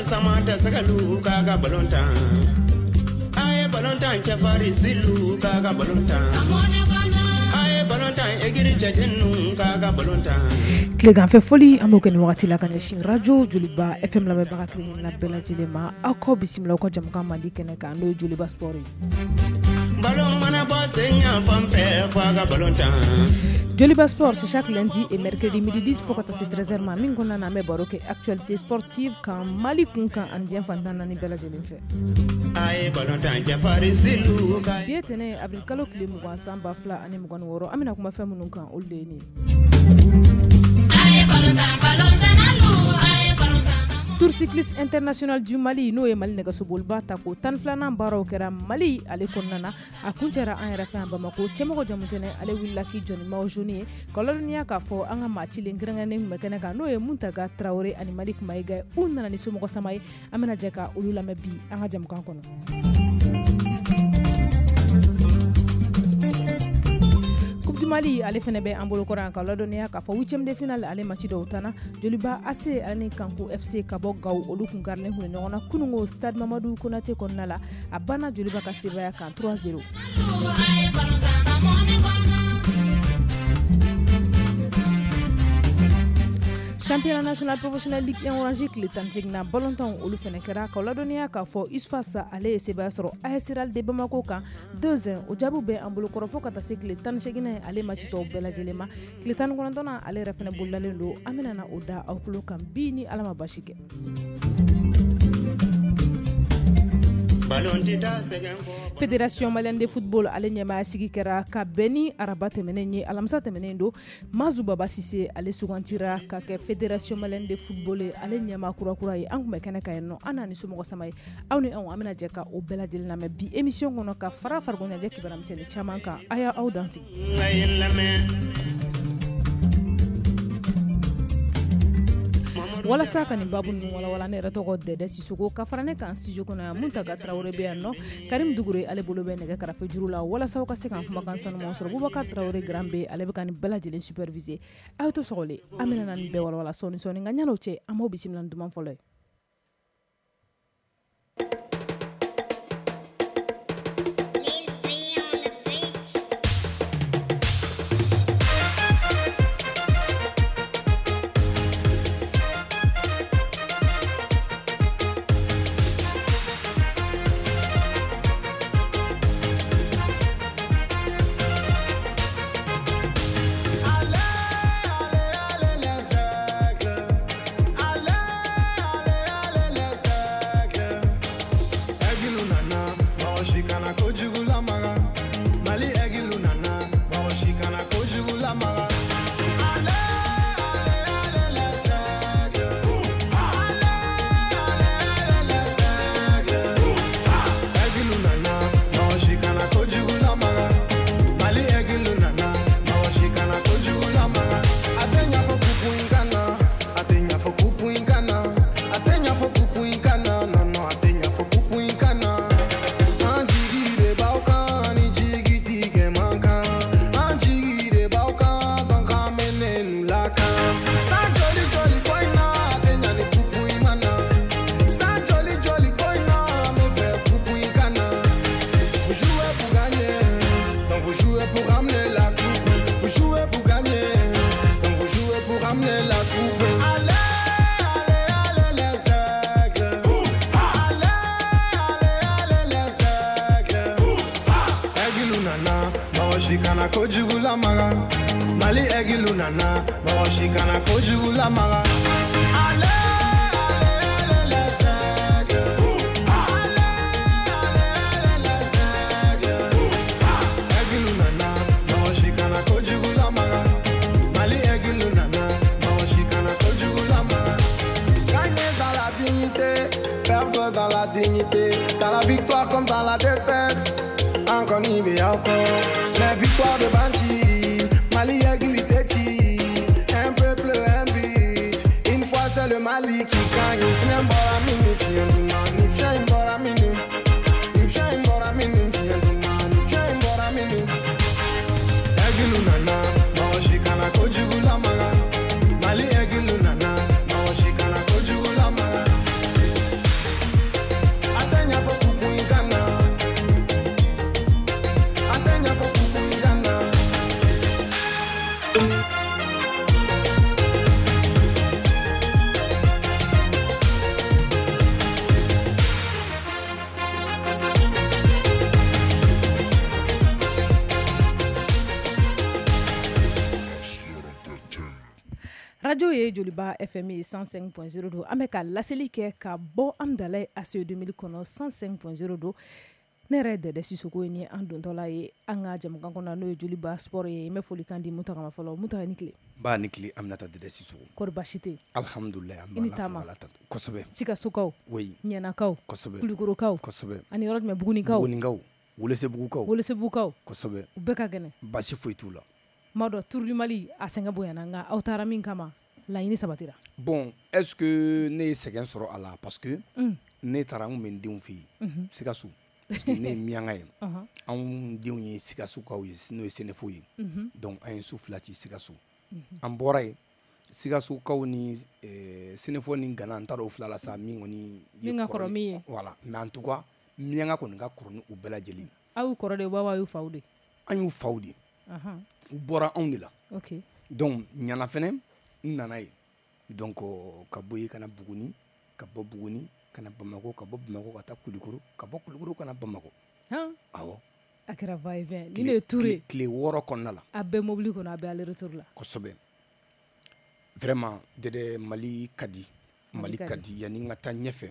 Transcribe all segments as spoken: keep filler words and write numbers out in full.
samata sagalu kaga balonta ay balonta chafari silu kaga balonta ay balonta egiri chajenu kaga balonta Klegan fait folie amoken wakati la kanyashi radio Juliba F M la mebara klinin la bela jilema ako bisimla ko jamka mandi keneka no Juliba Story Ballon mana bosenya fam fe kaga balonta Juliba Sport, c'est chaque lundi et mercredi midi dix faut que c'est treize heures mami ngona na me baroke actualité sportive quand Mali kunka andien fandana ni bela jelimfe ay balonta jafari silu ka bietene avril kalo klimu kwa samba fla ani mgon woro amina kuma fe munun kan oldeni ay balonta balonta nalu ay balonta Tour cycliste international du Mali no e Mali nega sobol bata ko tan flana baro kera Mali ale konnana akuntera an yɛrɛ fɛn Bamako cɛmɔgɔ jamutene ale willa ki joni maw joni koloniya ka fɔ an ka maci lengrengane kun bɛ kɛnɛ kan n'o ye Muntaga Traoré ani Malik Maïga u nana ni somɔgɔ sama ye an bɛna jɛ ka olu lamɛn bi an ka jamukan kɔnɔ Mali ale fɛnɛ bɛ an bolo kɔrɔ an ka ladɔniya k'a fɔ huitième de finale ale match dɔw tana Joliba A C ani Kanku F C ka bɔ Gawo olu kun karilen kun ɲɔgɔn na kunungo stade Mamadou Konaté kɔnɔna la a banna Joliba ka sebaya kan trois zéro Championnat national professionnel Ligue un Orange le tanjigna ballonton olu fɛnɛ kɛra ka ladɔniya k'a fɔ Isfasa ale ye sebaya sɔrɔ A S Real de Bamako kan deux un o jaabiw bɛ an bolo kɔrɔ fo ka taa se tile tan ni seegin ale match tɔw bɛɛ lajɛlen ma tile tan ni kɔnɔntɔnna ale yɛrɛ fɛnɛ bolilalen don an bɛna na o da aw tulo kan bi ni Ala ma basi kɛ Fédération malienne de football ale ɲɛmaya sigi kɛra ka bɛn ni araba tɛmɛnen ye alamisa tɛmɛnen don Mazu Baba Sise ale sugantira ka kɛ Fédération malienne de football ale ɲɛma kurakura ye an kun bɛ kɛnɛ ka yen nɔ an n'a ni somɔgɔ sama ye aw ni anw an bɛna jɛ ka o bɛɛ lajɛlen lamɛn bi émission kɔnɔ ka fara farikolo ɲɛjɛ kibaramisɛnnin caman kan a y'a aw dan sigi walasa ka nin babu ninnu walawala ne yɛrɛ tɔgɔ Dɛdɛ Sisoko ka fara ne kan studio kɔnɔ yan Muntaga Traoré bɛ yan nɔ Karim Dugure ale bolo bɛ nɛgɛ karafe juru la walasa aw ka se k'an kumakan sanumanw sɔrɔ Boubacar Traoré Grand B ale bɛ ka nin bɛɛ lajɛlen superviser a ye to sɔgɔlen an bɛna na nin bɛɛ walawala sɔɔni sɔɔni nka ɲan'o cɛ an b'aw bisimila ni duman fɔlɔ ye radio ye joliba F M cent cinq point zéro do an bɛ ka laseli kɛ ka bɔ Amdalaye A C E deux mille kɔnɔ cent cinq point zéro do ne yɛrɛ Dɛdɛ Sisoko ni an dontɔla ye an ka jɛmukan kɔnɔ n'o ye joliba sport ye n bɛ folikan di Mutaga ma fɔlɔ. Mutaga ni tile. Ba ni tile Aminata Dɛdɛ Sisoko. Kɔri baasi tɛ yen. Alhamdulilayi an I ni taama. Kosɛbɛ. Sikasokaw. Oui. Ɲɛnakaw. Kosɛbɛ. Kulukorokaw. Kosɛbɛ. Ani yɔrɔ jumɛn Bugunikaw. Bugunikaw. Welesebugukaw. Welesebugukaw. Kosɛbɛ. U bɛɛ ka gɛnɛ. Baasi foyi t'u la. Maa dɔ Tour du Mali a sɛgɛn bonyana nka aw taara min kama laɲini sabatira. Bon, est-ce que ne ye sɛgɛn sɔrɔ a la parce que ne taara n kun bɛ n denw fɛ yen Sikaso parce que ne ye miyanka ye anw denw ye Sikasokaw ye n'o ye Sénéfo ye donc an ye su fila ci Sikaso an bɔra yen Sikasokaw ni Sénéfo ni Gana n t'a dɔn o fila la sa min kɔni min ka kɔrɔ min ye voilà mais en tout cas miyanka kɔni ka kɔrɔ ni u bɛɛ lajɛlen. Aw y'u kɔrɔ de wa wa y'u faw de. An y'u faw de u bɔra anw de la donc ɲana fɛnɛ n nana ye donc ka bɔ yen ka na Buguni ka bɔ Buguni ka na Bamako ka bɔ Bamako ka taa Kulikoro ka bɔ Kulikoro ka na Bamako. Awɔ. A kɛra va et vient ni ne ye Tour ye tile wɔɔrɔ kɔnɔna la. A bɛɛ mobili kɔnɔ a bɛɛ aller retour la. Kosɛbɛ vraiment Dɛdɛ Mali ka di Mali ka di yanni n ka taa ɲɛfɛ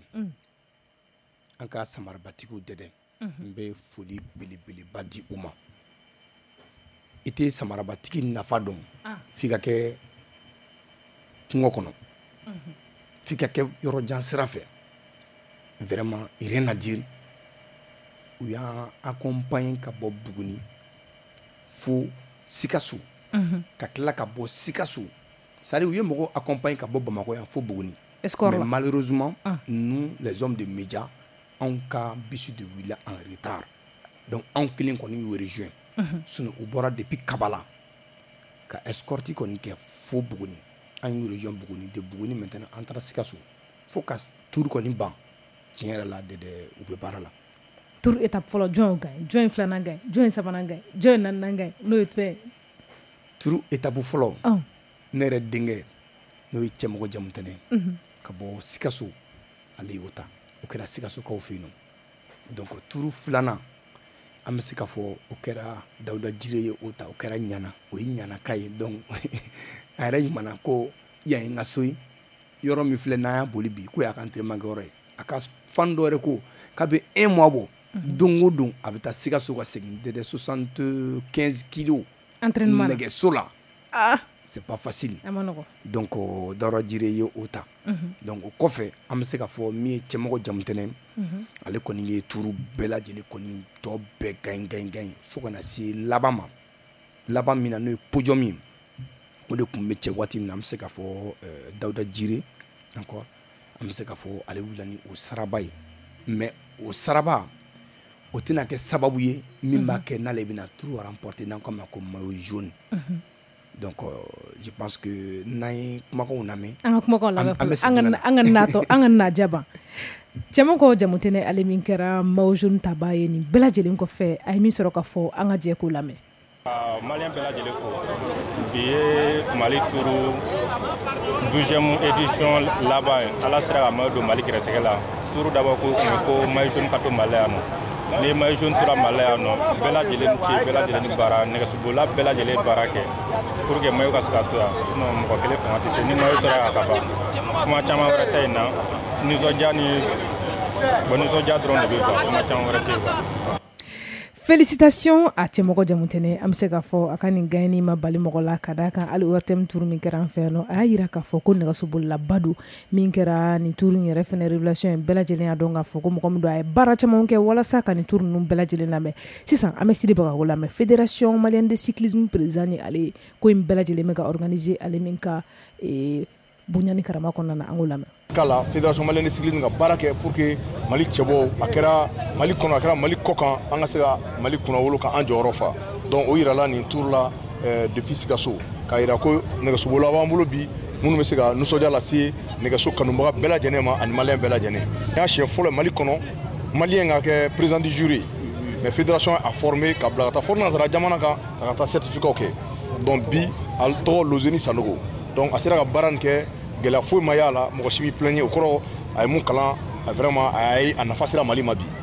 an ka samarabatigiw Dɛdɛ n bɛ foli belebeleba di u ma. I tɛ samarabatigi nafa dɔn f'i ka kɛ kungo kɔnɔ f'i ka kɛ yɔrɔ jan sira fɛ vraiment rien à dire u y'an accompagner ka bɔ Buguni fo Sikaso ka tila ka bɔ Sikaso c'est-à-dire u ye mɔgɔ accompagner ka bɔ Bamako yan fo Buguni mais malheureusement nous les hommes de médias anw ka bisi de wulila en retard donc anw kelen kɔni y'u rejoint sinon u bɔra depuis Kabala ka escorte kɔni kɛ fo Buguni an y'u rejoint Buguni de Buguni maintenant an taara Sikaso fo ka Tour kɔni ban tiɲɛ yɛrɛ la Dɛdɛ u bɛ baara la. Tour étape fɔlɔ jɔn gagne jɔn filanan gagne jɔn sabanan gagne jɔn naaninan gagne n'o ye fɛn. Tour étape fɔlɔ ne yɛrɛ denkɛ n'o ye Cɛmɔgɔ Jamutɛnɛ ka bɔ Sikaso ale y'o ta o kɛra Sikasokaw fɛ yen nɔ donc Tour filanan an bɛ se ka fɔ o kɛra Dawuda Jire ye o ta o kɛra Ɲana o ye Ɲanaka ye donc a yɛrɛ ɲumana ko yan ye n ka so ye yɔrɔ min filɛ n'an y'a boli bi ko y'a ka entraînement kɛ yɔrɔ ye a ka fan dɔ yɛrɛ ko k'a bɛ un mois bɔ don o don a bɛ taa Sikaso ka segin Dɛdɛ soixante quinze kilos entraînement nɛgɛso la ah c'est pas facile a ma nɔgɔ donc Dawuda Jire ye o ta donc o kɔfɛ an bɛ se ka fɔ min ye Cɛmɔgɔ Jamutɛnɛ ale kɔni ye Tour bɛɛ lajɛlen kɔni tɔ bɛɛ gagne gagne gagne fo ka na se laban ma laban min na n'o ye podium ye o de tun bɛ cɛ waati min na an bɛ se ka fɔ Dawuda Jire encore an bɛ se ka fɔ ale wulila ni o saraba ye mais o saraba o tɛna kɛ sababu ye min b'a kɛ n'ale bɛna Tour remporter n'an k'a ma ko maillot jaune donc je pense que n'an ye kumakanw lamɛn an ka kumakanw lamɛn an ka natɔ an ka naja ban Cɛmɔgɔ Jamutɛnɛ ale min kɛra maillot jaune tabaa ye nin bɛɛ lajɛlen kɔfɛ a ye min sɔrɔ ka fɔ an ka jɛ k'o lamɛn. Malien bɛɛ lajɛlen fo bi ye Mali Tour douzième édition laban ye ala sera ka maillot don Mali gɛrɛsɛgɛ la Tour dabɔ ko kun ye ko maillot jaune ka to Mali yan nɔ ni maillot jaune tora Mali yan nɔ bɛɛ lajɛlen ci bɛɛ lajɛlen ni baara nɛgɛsobola bɛɛ lajɛlen baara kɛ pour que maillot ka se ka to yan sinon mɔgɔ kelen fanga tɛ se ni maillot tora yan ka ban kuma caman wɛrɛ tɛ yen na nisɔndiya ni bon nisɔndiya dɔrɔn de bɛ ban kuma caman wɛrɛ tɛ yen. Félicitations à Cɛmɔgɔ Jamutɛnɛ an bɛ se k'a fɔ a ka nin gagné ma bali mɔgɔ la ka d'a kan hali O R T M Tour min kɛra an fɛ yan nɔ a y'a jira k'a fɔ ko nɛgɛsobolilaba don min kɛra nin Tour in yɛrɛ fɛnɛ révélation ye bɛɛ lajɛlen y'a dɔn k'a fɔ ko mɔgɔ min don a ye baara camanw kɛ walasa ka nin Tour ninnu bɛɛ lajɛlen lamɛn sisan an bɛ Sidi Bagako lamɛn Fédération Malienne de Cyclisme président ni ale ye ko in bɛɛ lajɛlen bɛ ka organiser ale min ka bonya ni karama kɔnɔna na an k'o lamɛn. Kala Fédération Malienne de Cyclisme ka baara kɛ pour que Mali cɛbɔ a kɛra Mali kɔnɔ a kɛra Mali kɔ kan an ka se ka Mali kunnawolo ka an jɔyɔrɔ fa donc o yirala nin Tour la depuis Sikaso k'a yira ko nɛgɛsobola b'an bolo bi minnu bɛ se ka nisɔndiya lase nɛgɛso kanubaga bɛɛ lajɛlen ma ani maliyɛn bɛɛ lajɛlen n y'a siɲɛ fɔlɔ Mali kɔnɔ maliyɛn ka kɛ président du jury mais fédération a formé ka bila ka taa fo nanzara jamana kan ka taa certificat kɛ donc bi a tɔgɔ Lozeni Sanogo donc a sera ka baara nin kɛ gɛlɛya foyi ma y'a la mɔgɔ si b'i plaigner o kɔrɔ a ye mun kalan vraiment a ye a nafa sera Mali ma bi.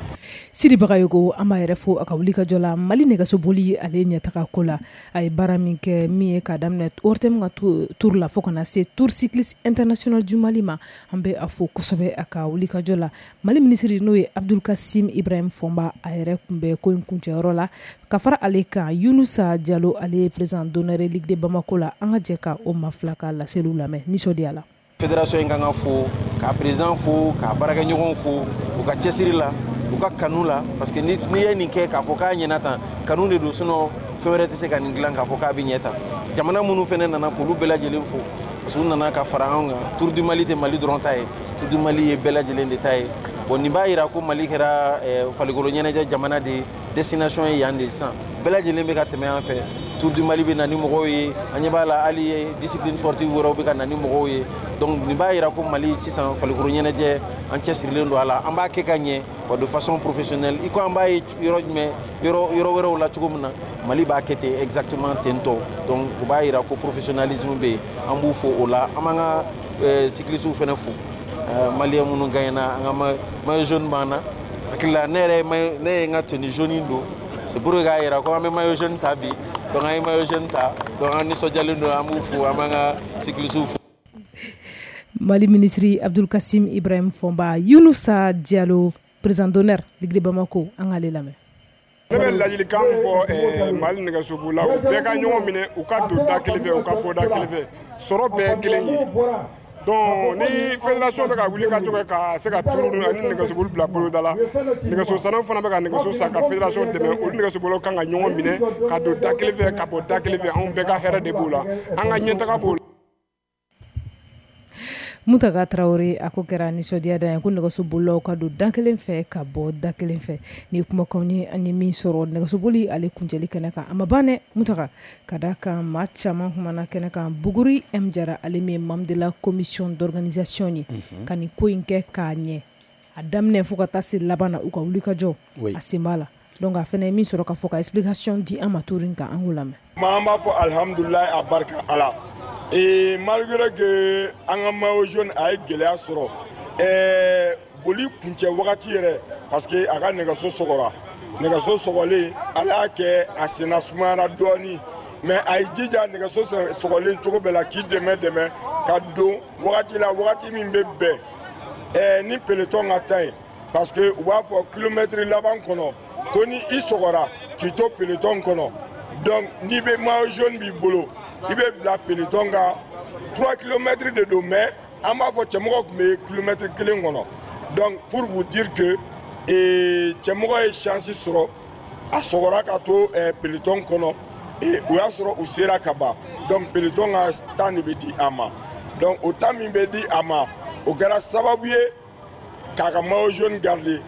Sidi Bagayogo an b'a yɛrɛ fo a ka wuli ka jɔ la Mali nɛgɛsoboli ale ɲɛtaga ko la a ye baara min kɛ min ye k'a daminɛ O R T M ka tour la fo kana se Tour cycliste international du Mali ma an bɛ a fo kosɛbɛ a ka wuli ka jɔ la Mali ministre n'o ye Abdul Kasim Ibrahim Fonba a yɛrɛ kun bɛ ko in kuncɛyɔrɔ la ka fara ale kan Yunusa Diallo ale ye président d'honneur Ligue de Bamako la an ka jɛ ka o maa fila ka laseliw lamɛn nisɔndiya la fédération in kan ka fo ka président fo ka baarakɛɲɔgɔn fo u ka cɛsiri la u ka kanu la parce que ni ye nin kɛ k'a fɔ k'a ɲɛna tan kanu de don sinon fɛn wɛrɛ tɛ se ka nin dilan k'a fɔ k'a bɛ ɲɛ tan jamana minnu fɛnɛ nana k'olu bɛɛ lajɛlen fo parce que u nana ka fara anw kan Tour du Mali tɛ Mali dɔrɔn ta ye Tour du Mali ye bɛɛ lajɛlen de ta ye bon nin b'a yira ko Mali kɛra farikolo ɲɛnajɛ jamana de destination ye yan de sisan bɛɛ lajɛlen bɛ ka tɛmɛ an fɛ Tour du Mali bɛ na ni mɔgɔw ye an ɲɛ b'a la hali discipline sportive wɛrɛw bɛ ka na ni mɔgɔw ye donc nin b'a yira ko Mali sisan farikolo ɲɛnajɛ an cɛsirilen don a la an b'a kɛ ka ɲɛ wa de façon professionnelle i ko an b'a ye yɔrɔ jumɛn yɔrɔ yɔrɔ wɛrɛw la cogo min na Mali b'a kɛ ten exactement ten tɔ donc o b'a yira ko professionnalisme bɛ yen an b'u fo o la an b'an ka cyclistes fɛnɛ fo Malien minnu gagnena an ka maillot jaune b'an na hakili la ne yɛrɛ ne ye n ka tenue jaune don c'est pour k'a yira ko an bɛ maillot jaune ta bi donc an ye maillot jaune ta donc an nisɔndiyalen don an b'u fo an b'an ka cyclistes fo. Mali ministre Abdul Kasim Ibrahim Fonba Yunusa Diallo président d'honneur Ligue de Bamako an k'ale lamɛn. Ne bɛ ladilikan min fɔ Mali nɛgɛsobolilaw u bɛɛ ka ɲɔgɔn minɛ u ka don da kelen fɛ u ka bɔ da kelen fɛ sɔrɔ bɛɛ ye kelen ye donc ni fédération bɛ ka wuli ka to ka se ka tour ani nɛgɛsoboli bila boloda la nɛgɛso sannaw fana bɛ ka nɛgɛso san ka fédération dɛmɛ olu nɛgɛsobolilaw kan ka ɲɔgɔn minɛ ka don da kelen fɛ ka bɔ da kelen fɛ anw bɛɛ ka hɛrɛ de b'o la an ka ɲɛtaga b'o la. Mutaga Traoré a ko kɛra nisɔndiya da ye ko nɛgɛsobolilaw ka don da kelen fɛ ka bɔ da kelen fɛ ni kumakanw ye an ye min sɔrɔ nɛgɛsoboli ale kuncɛli kɛnɛ kan a ma ban dɛ Mutaga ka da kan maa caman kumana kɛnɛ kan Buguri M Jara ale min ye membre de la commission d'organisation ye ka nin ko in kɛ k'a ɲɛ a daminɛ fo ka taa se laban na u ka wuli ka jɔ a sen b'a la donc a fɛnɛ ye min sɔrɔ ka fɔ ka explication di an ma tour in kan an k'o lamɛn. Maa an b'a fɔ alhamdulilayi a barika Ala. Et malgré que an ka maillot jaune a ye gɛlɛya sɔrɔ ɛɛ boli kuncɛ wagati yɛrɛ parce que a ka nɛgɛso sɔgɔra nɛgɛso sɔgɔlen Ala y'a kɛ a senna sumayara dɔɔni mais a ye jija nɛgɛso sɔgɔlen cogo bɛɛ la k'i dɛmɛ dɛmɛ ka don wagati la wagati min bɛ bɛn ɛɛ ni peloton ka taa ye parce que u b'a fɔ kilomètre laban kɔnɔ ko ni i sɔgɔra k'i to peloton kɔnɔ donc n'i bɛ maillot jaune b'i bolo i bɛ bila peloton kan trois kilomètres de don mais an b'a fɔ cɛmɔgɔ tun bɛ kilomètre kelen kɔnɔ donc pour vous dire que cɛmɔgɔ ye chance sɔrɔ a sɔgɔra ka to peloton kɔnɔ o y'a sɔrɔ u sera ka ban donc peloton ka temps de bɛ di a ma donc o temps min bɛ di a ma o kɛra sababu ye k'a ka maillot jaune garder.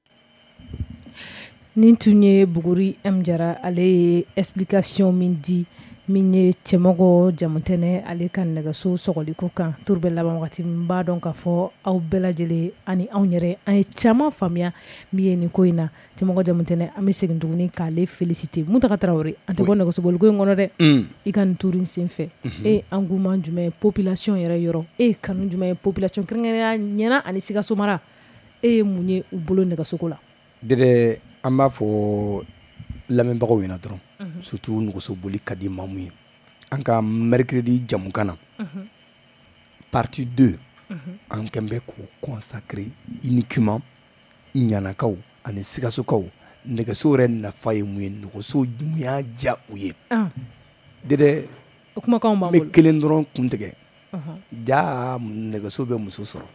Nin tun ye Buguri M Jara ale ye explication min di min ye cɛmɔgɔ jamutɛnɛ ale ka nɛgɛso sɔgɔliko kan tour bɛ laban wagati min b'a dɔn k'a fɔ aw bɛɛ lajɛlen ani anw yɛrɛ an ye caman faamuya min ye nin ko in na cɛmɔgɔ jamutɛnɛ an bɛ segin tuguni k'ale féliciter Mutaga Traoré an tɛ bɔ nɛgɛsoboliko in kɔnɔ dɛ i ka nin tour in sen fɛ e engouement jumɛn ye population yɛrɛ yɔrɔ e kanu jumɛn ye population kɛrɛnkɛrɛnnenya ɲɛna ani Sikaso mara e ye mun ye u bolo nɛgɛsoko la. Dede an b'a fɔ lamɛnbagaw ɲɛna dɔrɔn surtout nɛgɛsoboli ka di maa mun ye an ka mercredi jamukan na partie deux an kɛn bɛ k'o consacrer uniquement ɲanakaw ani Sikasokaw nɛgɛso yɛrɛ nafa ye mun ye nɛgɛso mun y'a diya u ye Dede n bɛ kelen dɔrɔn kun tigɛ jaa nɛgɛso bɛ muso sɔrɔ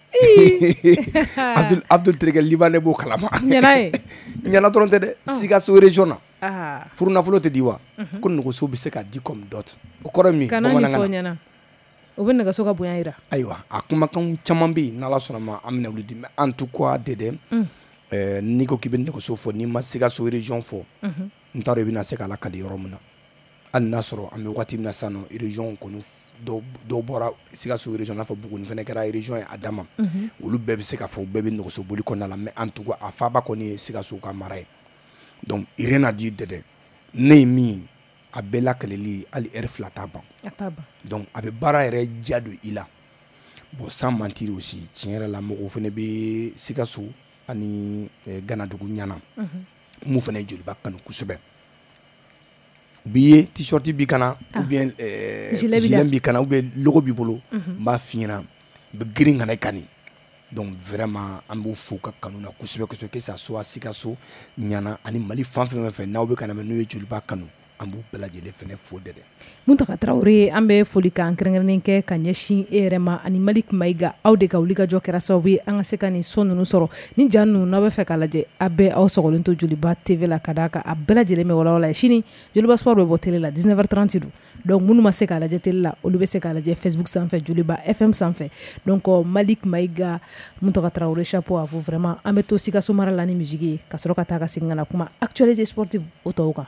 Abdul Abdul terikɛ Libanɛ b'o kalama ɲana ye ɲana dɔrɔn tɛ dɛ Sikaso région na furu nafolo tɛ di wa ko nɛgɛso bɛ se ka di comme dot o kɔrɔ min bamanankan na o bɛ nɛgɛso ka bonya yira ayiwa a kumakan caman bɛ yen n'Ala sɔnna ma an bɛna olu di mais en tout cas Dede ɛɛ n'i ko k'i bɛ nɛgɛso fɔ n'i ma Sikaso région fɔ n t'a dɔn i bɛna se k'a lakali yɔrɔ min na hali n'a sɔrɔ an bɛ waati min na sisan nɔ région kɔni dɔw bɔra Sikaso région n'a fɔ Buguni fana kɛra région ye a dama olu bɛɛ bɛ se ka fɔ u bɛɛ bɛ nɛgɛsoboli kɔnɔna la mais en tout cas a faaba kɔni ye Sikaso ka mara ye donc rien à dire Dede ne ye min a bɛɛ lakaleli hali heure fila t'a ban donc a bɛ baara yɛrɛ diya don i la bon sans mentir aussi tiɲɛ yɛrɛ la mɔgɔw fana bɛ Sikaso ani Ganadugu ɲana mu fana ye joliba kanu kosɛbɛ u b'i ye t-shirt bi kana ou bien gilet bi kana ou bien logo b'i bolo n b'a f'i ɲɛna u bɛ girin kana i kani donc vraiment an b'u fo ka kanu na kosɛbɛ kosɛbɛ que ça soit Sikaso ɲana ani Mali fan fɛn fɛn n'aw bɛ kana mɛ n'u ye joliba kanu an b'u bɛɛ lajɛlen fɛnɛ fo dɛ dɛ Muntaka Traoré an bɛ foli kan kɛrɛnkɛrɛnnen kɛ ka ɲɛsin e yɛrɛ ma ani Malik Mayiga aw de ka wuli ka jɔ kɛra sababu ye an ka se ka nin so ninnu sɔrɔ ni ja ninnu n'aw bɛ fɛ k'a lajɛ a bɛɛ aw sɔgɔlen to Joliba T V la ka d'a kan a bɛɛ lajɛlen bɛ walawala ye sini Joliba Sport bɛ bɔ télé la dix-neuf heures trente don donc minnu ma se k'a lajɛ télé la olu bɛ se k'a lajɛ Facebook sanfɛ Joliba F M sanfɛ donc Malik Mayiga Muntaka Traoré chapeau à vous vraiment an bɛ to Sikaso mara la ni musique ye ka sɔrɔ ka taa ka segin ka na kuma actualité sportive o tɔw kan.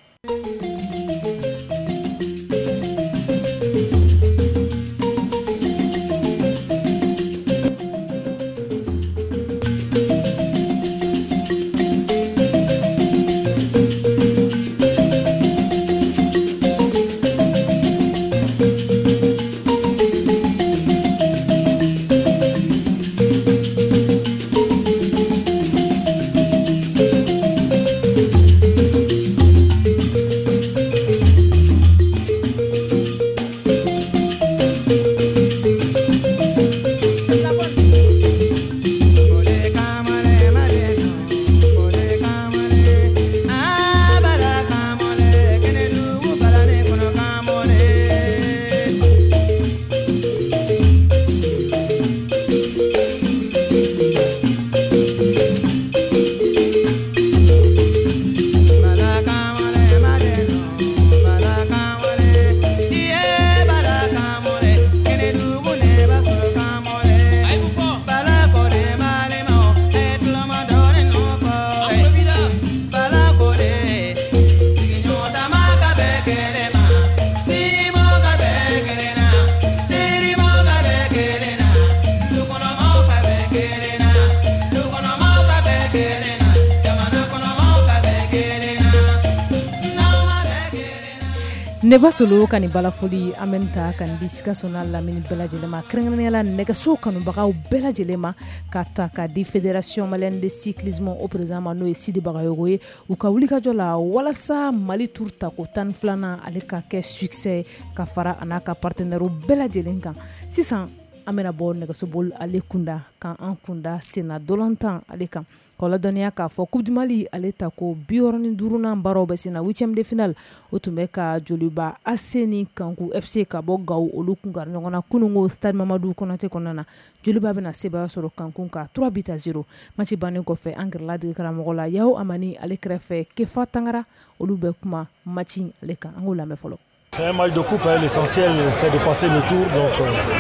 Neba solo kani balafoli amenta kan Sikaso na lamini bɛɛ lajɛlen ma kɛrɛnkɛrɛnnenya la nɛgɛso kanubagaw bɛɛ lajɛlen ma ka ta ka di Fédération Malienne de Cyclisme au président ma n'o ye Sidi Bagayogo ye u ka wuli ka jɔ la walasa Mali Tour tako tan ni filanan ale ka kɛ succès ka fara a n'a ka partenaire bɛɛ lajɛlen kan sisan an bɛna bɔ nɛgɛsoboli ale kunda kan an kunda sena dolantan ale kan k'aw ladɔnniya k'a fɔ Coupe du Mali ale ta ko bi wɔɔrɔ ni duurunan baaraw bɛ sen na huitième de finale o tun bɛ ka Joliba A C ni Kanku F C ka bɔ Gawo olu kun kari ɲɔgɔn na kunungo Stade Mamadou Konate kɔnɔna na Joliba bɛna sebaya sɔrɔ Kanku ka trois buts à zéro match bannen kɔfɛ an gɛrɛla dege karamɔgɔ la Yahu Amani ale kɛrɛfɛ Kefa Tangara olu bɛ kuma match ale kan an k'o lamɛn fɔlɔ. C'est un match de coupe, hein. L'essentiel c'est de passer le tour. Donc,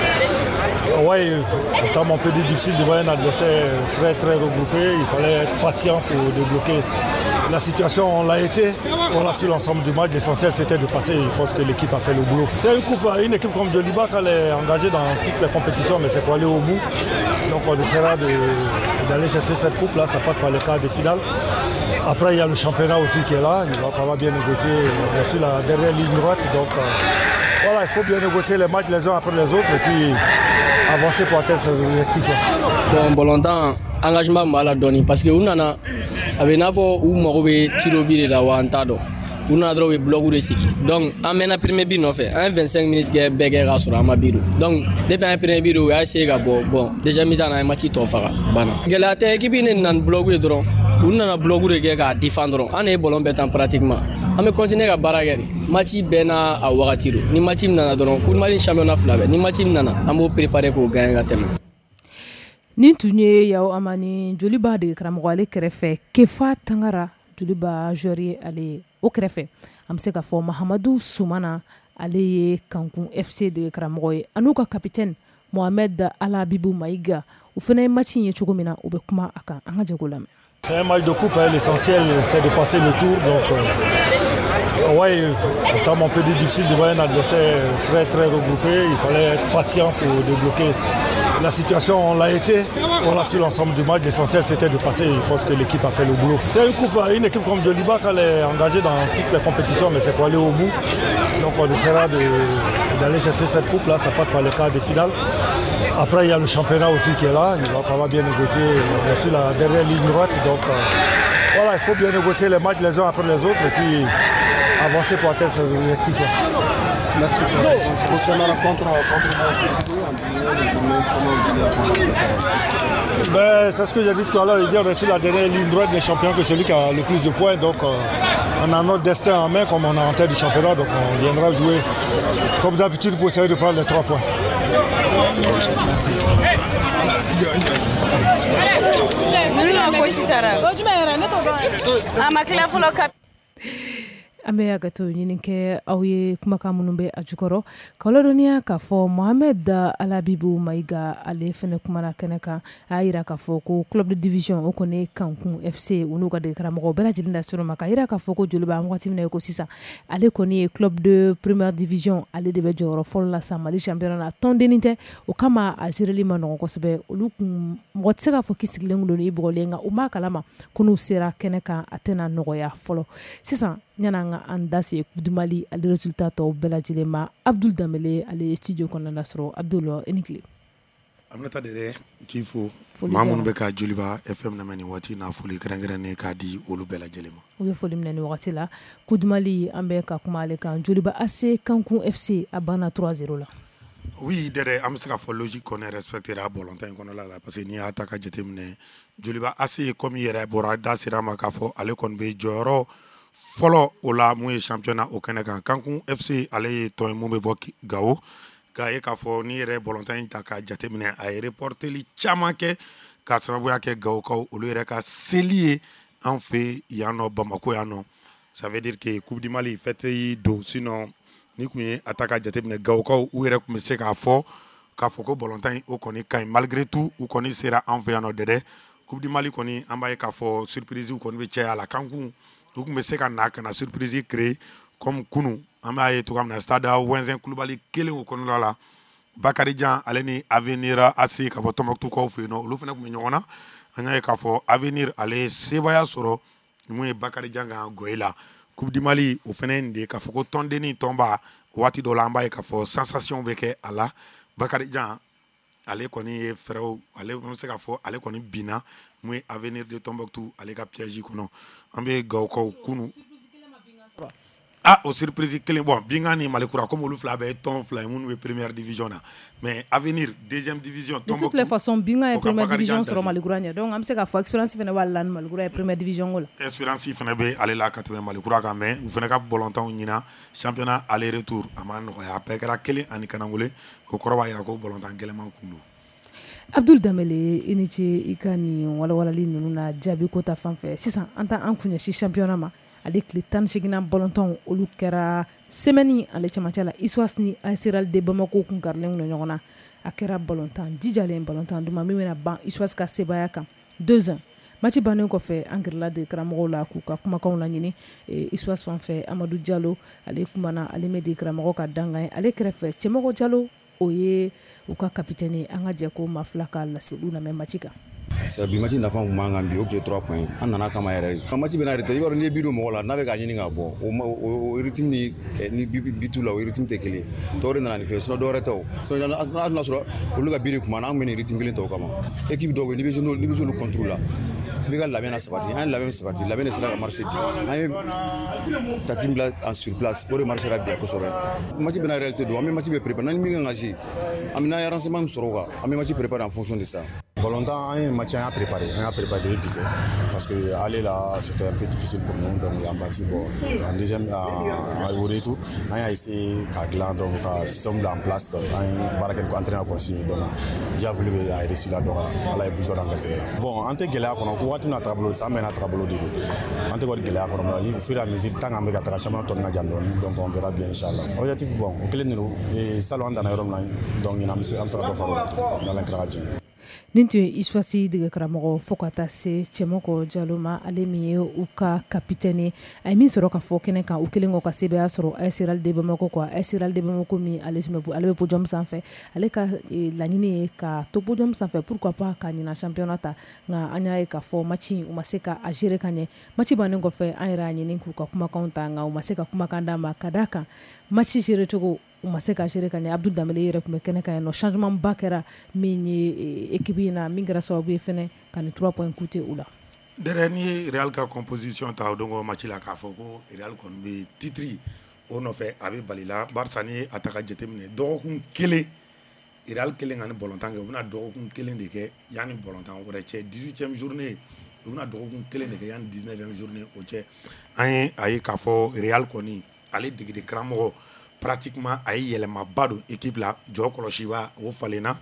euh, ouais, comme on peut dire, difficile de voir un adversaire très très regroupé. Il fallait être patient pour débloquer la situation. On l'a été. Voilà, sur l'ensemble du match, l'essentiel c'était de passer. Je pense que l'équipe a fait le boulot. C'est une coupe, une équipe comme Joliba, elle est engagée dans toutes les compétitions, mais c'est pour aller au bout. Donc on essaiera d'aller chercher cette coupe là. Ça passe par les quarts de finale. Après, il y a le championnat aussi qui est là. Il va falloir bien négocier sur la dernière ligne droite. Donc, euh, voilà, il faut bien négocier les matchs les uns après les autres et puis avancer pour atteindre ses objectifs. Bon, bon longtemps, engagement m'a la donné parce que on a avec n'avo ou marobe tirobi de la wantado. On a droit au blog de sigi. Donc, on mène un premier but non fait. Un vingt-cinq minutes que Begera sur un mabiru. Donc, depuis un premier but, on a essayé de bon. Déjà mis dans un match tout fara. Bana. Galate équipe n'est nan blog de drone. On a un blog de gars à défendre. On est bon en pratiquement. On va continuer à baragari. Match bena à Ouagatirou. Ni match nana drone. Pour Mali championnat flave. Ni match nana. On va préparer pour gagner la thème. Ni tunye Yahu Amani Joliba de karamɔgɔ ale kɛrɛfɛ Kefa Tangara Joliba joueur ale o kɛrɛfɛ an bɛ se ka fɔ Mahamadou Soumana ale ye Kanku F C de karamɔgɔ ye an'u ka capitaine Mohamed Alabibu Mayiga u fana ye match in ye cogo min na u bɛ kuma a kan an ka jɛ k'o lamɛn. C'est un match de coupe, hein. L'essentiel c'est de passer le tour. Donc, euh, Oui, notamment un peu difficile de voir un adversaire très très regroupé. Il fallait être patient pour débloquer la situation. On l'a été. On a su l'ensemble du match. L'essentiel c'était de passer. Je pense que l'équipe a fait le boulot. C'est une coupe, une équipe comme Djoliba qui est engagée dans toutes les compétitions, mais c'est pour aller au bout. Donc on essaiera d'aller chercher cette coupe là. Ça passe par les quarts de finale. Après il y a le championnat aussi qui est là. Il va falloir bien négocier. On est sur la dernière ligne droite. Donc euh, voilà, il faut bien négocier les matchs les uns après les autres et puis avancer pour atteindre ces objectifs-là. Merci. Concernant la contre ben, c'est ce que j'ai dit tout à l'heure. On est sur la dernière ligne droite des champions que celui qui a le plus de points. Donc euh, on a notre destin en main comme on est en tête du championnat. Donc on viendra jouer comme d'habitude pour essayer de prendre les trois points. Merci. An bɛ hakɛto ɲini kɛ aw ye kumakan minnu bɛ a jukɔrɔ k'aw ladɔnniya k'a fɔ Mohamed Alabibu Mayiga ale fɛnɛ kumana kɛnɛ kan a y'a yira k'a fɔ ko club de division o kɔni Kankun F C u n'u ka degekaramɔgɔw bɛɛ lajɛlen da surun ma k'a yira k'a fɔ ko Joliba an wagati min na ko sisan ale kɔni ye club de première division ale de bɛ jɔyɔrɔ fɔlɔ la sa Mali championnat na tɔndenni tɛ o kama a géreli ma nɔgɔn kosɛbɛ olu kun mɔgɔ tɛ se k'a fɔ k'i sigilen don ni bɔgɔlen nka u ma kalama ko n'u sera kɛnɛ kan a tɛna nɔgɔya fɔlɔ sisan ɲana an da se Coupe du Mali ale résultat tɔw bɛɛ lajɛlen ma Abdul Damele ale studio kɔnɔna sɔrɔ Abdul i ni tile Aminata Dere k'i fo maa minnu bɛ ka Joliba F M lamɛn nin waati n'a foli kɛrɛnkɛrɛnnen k'a di olu bɛɛ lajɛlen ma u ye foli minɛ nin wagati la Coupe du Mali an bɛ ka kuma ale kan Joliba A C Kankun F C a banna trois zéro la oui Dere an bɛ se ka fɔ logique kɔnɔ respectera bɔlɔntan in kɔnɔla la parce que n'i y'a ta ka jateminɛ Joliba A C comme yɛrɛ bɔra da sera ma k'a fɔ ale kɔni bɛ jɔyɔrɔ fɔlɔ o la mun ye championnat o kɛnɛ kan Kankun F C ale ye tɔn mun bɛ bɔ Gao k'a ye k'a fɔ n'i yɛrɛ bɔlɔntan in ta ka jateminɛ a ye reporteli caman kɛ k'a sababuya kɛ Gaokaw olu yɛrɛ ka seli ye an fɛ yan nɔ Bamako yan nɔ ça veut dire que Coupe du Mali fête yi don sinon ni kun ye a ta ka jateminɛ Gaokaw u yɛrɛ kun bɛ se k'a fɔ k'a fɔ ko bɔlɔntan in o kɔni ka ɲi malgré tout u kɔni sera an fɛ yan nɔ dɛdɛ Coupe du Mali kɔni an b'a ye k'a fɔ surprise kɔni bɛ caya la Kankun u kun bɛ se ka na ka na surprise créer comme kunu an b'a ye cogoya min na stade Wɛnzɛn Kulubali kelen o kɔnɔna la Bakarijan ale ni Avenir A C ka bɔ Tɔnbɔkutukaw fɛ yen nɔ olu fana kun bɛ ɲɔgɔn na an y'a ye k'a fɔ Avenir ale ye sebaya sɔrɔ mun ye Bakarijan ka goye la Coupe du Mali o fana ye nin de ye k'a fɔ ko tɔndenni tɔnba waati dɔ la an b'a ye k'a fɔ sensation bɛ kɛ a la Bakarijan ale kɔni ye fɛrɛw ale bɛ se k'a fɔ ale kɔni binna mun ye Avenir de Tɔnbɔkutu ale ka piège kɔnɔ an bɛ Gawokaw kunu ah o surprise kelen bon binga ni Malikura comme olu fila bɛ tɔn fila minnu bɛ première division na mais Avenir deuxième division de toutes les façons binga ye première division sɔrɔ Malikura ɲɛ donc an bɛ se k'a fɔ expérience fana b'ale la ni Malikura ye première division ko la expérience fana bɛ ale la ka tɛmɛ Malikura kan mais u fana ka bɔlɔntanw ɲina championnat aller retour a ma nɔgɔya a bɛɛ kɛra kelen ani Kanangole o kɔrɔ b'a jira ko bɔlɔntan gɛlɛman kun don Abdul Damele i ni ce i ka nin walawalali ninnu na jaabi ko ta fan fɛ sisan an ta an kun ɲɛsin championnat ma ale tile tan ni seginna bɔlɔntanw olu kɛra semaine ale cɛmancɛ la I S W A S ni A S R L de Bamako kun karilen don ɲɔgɔn na a kɛra bɔlɔntan jijalen bɔlɔntan duman min bɛna ban I S W A S ka sebaya kan deux ans match bannen kɔfɛ an gɛrɛla de karamɔgɔw la k'u ka kumakanw laɲini I S W A S fan fɛ Amadou Diallo ale kumana ale mɛ de karamɔgɔ ka dangan ye ale kɛrɛfɛ Cɛmɔgɔ Diallo o ye u ka capitaine an ka jɛ ko ma fila ka laseliw lamɛn match kan c'est bi match nafa kun man kan bi o tun ye trois points an nana kama yɛrɛ ka match bɛna yɛrɛ i b'a dɔn n'i ye bi don mɔgɔ la n'a bɛ ka ɲini ka bɔ o rythme ni ni bitu la o rythme tɛ kelen tɔw de nana nin fɛ sinon dɔw wɛrɛ tɛ o sinon n'a tɛna sɔrɔ olu ka bi de kuma na an kun bɛ nin rythme kelen tɔw kama équipe dɔw bɛ n'i bɛ se n'i bɛ se olu contre la i bɛ ka labɛn na sabati an ye labɛn sabati labɛn de sera ka marcher bi an ye tati bila en sur place o de marchera bien kosɛbɛ match bɛna réalité don an bɛ match bɛ préparer n'an ni min kan ka jouer an bɛ n'an ye renseignement min sɔrɔ o kan an bɛ match préparer en fonction de ça. Bɔlɔntan an ye match an y'a préparé an y'a préparé depuis bi parce que aller là c'était un peu difficile pour nous donc en partie bon en deuxième au retour an y'a essayé ka dilan donc ka système bila en place donc an ye baara kɛ entraîneur kɔlɔsi donc Dia voulu a reçu la donc ala ye vision d'engagé bon an tɛ gɛlɛya kɔnɔ ko waati n'a taabolo san bɛɛ n'a taabolo de don an tɛ kɔni gɛlɛya kɔnɔ mais au fur et à mesure tant an bɛ ka taga championnat tɔ ka jan dɔɔni donc on verra bien inchallah objectif bon o kelen de don salon an danna yɔrɔ min na donc ɲinan an bɛ se an fɛ ka dɔ fara o kan n'Ala kɛra ka diɲɛ nin tun ye isfasi dege karamɔgɔ fo ka taa se cɛmɔgɔ jalo ma ale min ye u ka kapitɛni a ye min sɔrɔ ka fɔ kɛnɛ kan u kelen kɔ ka sebeya sɔrɔ AS-Real de Bamako quoi AS-Real de Bamako min ale tun bɛ ale bɛ podium sanfɛ ale ka laɲini ye ka to podium sanfɛ pourquoi pas ka ɲina championnat ta nka an y'a ye k'a fɔ match u ma se ka a gérer ka ɲɛ match bannen kɔfɛ an yɛrɛ y'a ɲini k'u ka kumakanw ta nka u ma se ka kumakan d'a ma ka d'a kan match gérer cogo u ma se ka gérer ka ɲɛ Abdul Danbele yɛrɛ tun bɛ kɛnɛ kan yan nɔ changement ba kɛra min ye équipe in na min kɛra sababu ye fɛnɛ ka nin trois points coûter u la. Derrière ni Real ka composition ta o dongo match la k'a fɔ ko Real kɔni bɛ titre o nɔfɛ a bɛ bali la Barça ni a ta ka jateminɛ dɔgɔkun kelen Real kelen ka ni bɔlɔntan kɛ u bɛna dɔgɔkun kelen de kɛ yanni bɔlɔntan wɛrɛ cɛ dix-huitième journée u bɛna dɔgɔkun kelen de kɛ yanni dix-neuvième journée o cɛ an ye a ye k'a fɔ Real kɔni ale degede karamɔgɔ pratiquement a ye yɛlɛmaba don équipe la jɔ kɔlɔsiba o falenna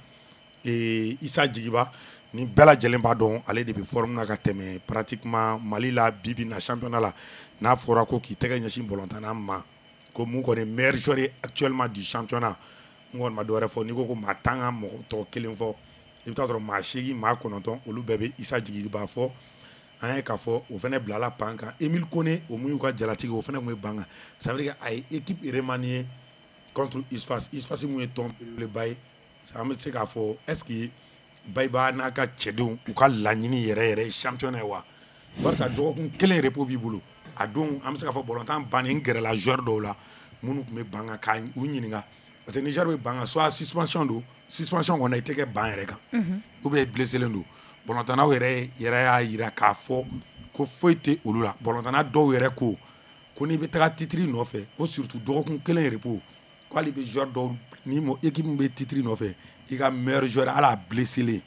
Issa Jigiba ni bɛɛ lajɛlen b'a dɔn ale de bɛ forme na ka tɛmɛ pratiquement Mali la bibi na championnat la n'a fɔra ko k'i tɛgɛ ɲɛsin bɔlɔntanna ma ko mun kɔni meilleur joueur ye actuellement du championnat n kɔni ma dɔ wɛrɛ fɔ n'i ko ko maa tan ka mɔgɔ tɔgɔ kelen fɔ i bɛ taa sɔrɔ maa seegin maa kɔnɔntɔn olu bɛɛ bɛ Issa Jigiba fɔ an ye k'a fɔ o fana bilala pan kan Emile Koné o mun y'u ka jalatigi o fana tun bɛ ban kan ça veut dire que a ye équipe remaniée contre Isfas Isfas mun ye tɔn belebeleba ye an bɛ se k'a fɔ est-ce que Bayiba n'a ka cɛdenw u ka laɲini yɛrɛ yɛrɛ ye championnat ye wa barisa dɔgɔkun kelen repos b'i bolo a don an bɛ se k'a fɔ bɔlɔntan bannen gɛrɛla joueur dɔw la minnu tun bɛ ban kan k'a u ɲininka parce que ni joueur bɛ ban kan soit suspension don suspension kɔni i tɛ kɛ ban yɛrɛ kan ou bien blessé len don bɔlɔntanaw yɛrɛ yɛrɛ y'a jira k'a fɔ ko foyi tɛ olu la bɔlɔntana dɔw yɛrɛ ko ko n'i bɛ taga titre nɔfɛ ko surtout dɔgɔkun kelen repos k'ale bɛ joueur dɔw ni mo équipe min bɛ titre nɔfɛ i ka meilleur joueur ala blessé len